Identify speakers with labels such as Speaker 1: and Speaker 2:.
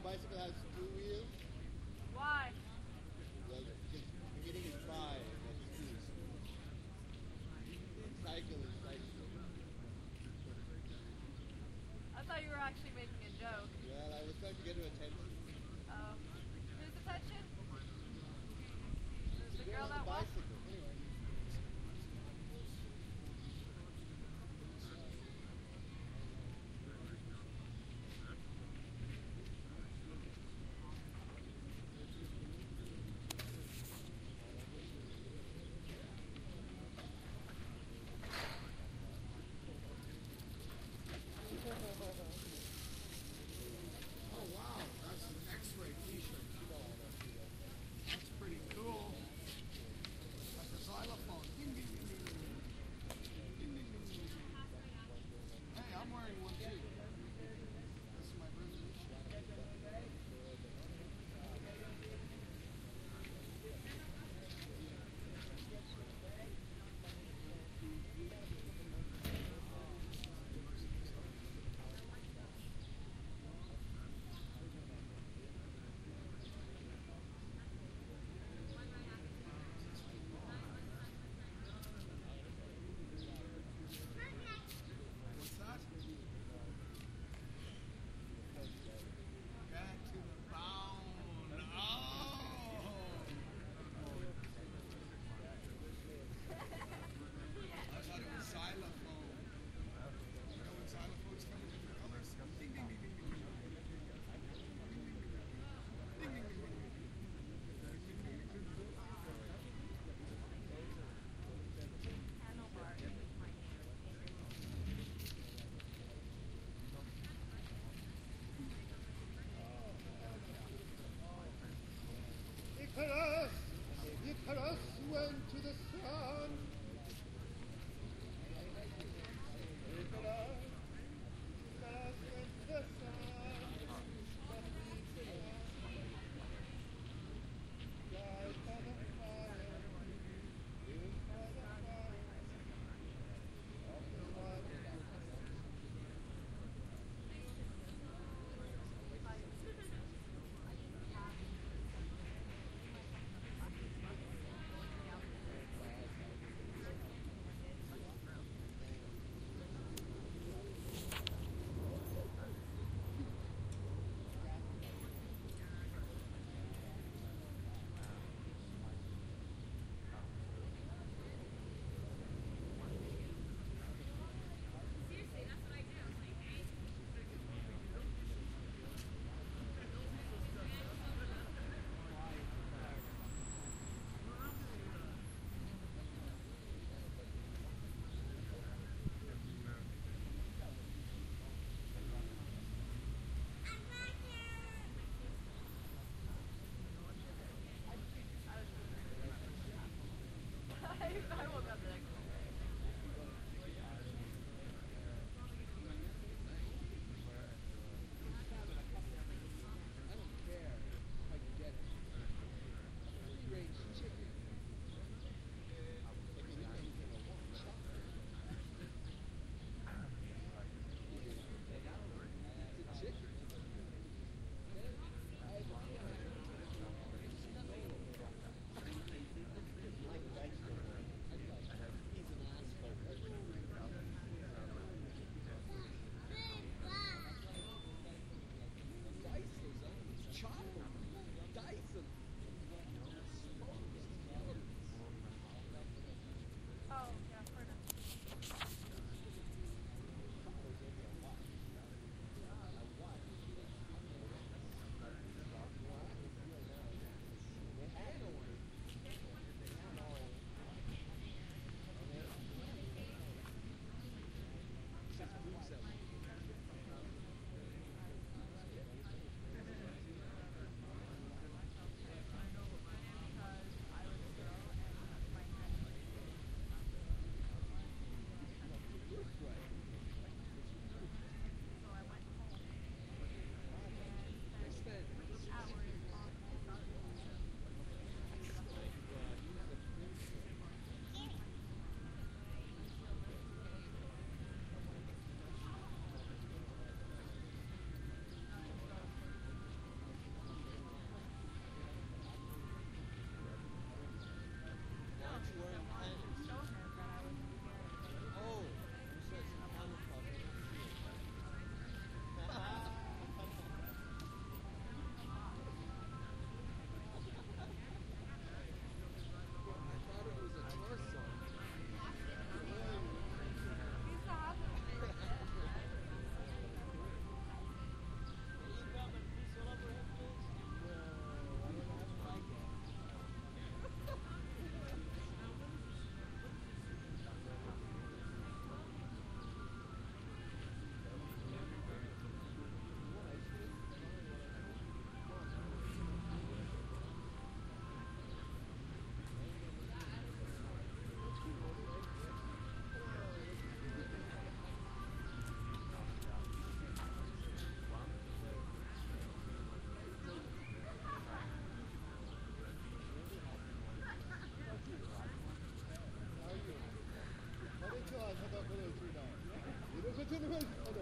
Speaker 1: bicycle has two wheels?
Speaker 2: Why?
Speaker 1: Well, because beginning is five, that's two. Cycle is cycle.
Speaker 2: I thought you were actually making a joke.
Speaker 1: Well, I was trying to get her attention.
Speaker 2: Oh. Whose attention? The girl
Speaker 1: on the
Speaker 2: that walked?
Speaker 1: bicycle.
Speaker 3: Oh wow, that's an X-ray t-shirt. That's pretty cool. Like a xylophone. Ding, ding, ding, ding, ding. Ding, ding, ding, ding. Hey, I'm wearing one too. This is my resolution. What's that? Back to the bone. Oh! I thought it was xylophone. You know when xylophones come in different colors? Ding, ding, ding, ding, ding. Ding, ding, ding, ding.
Speaker 1: Icarus! Icarus went to the sun! Icarus! Icarus went to the sun! But Icarus died by the fire, killed by the fire of the water.
Speaker 2: I woke up the next day.
Speaker 1: I don't care if I can get it. A free-range chicken. Like anything I want. It's a chicken. Like vegetable. Continue.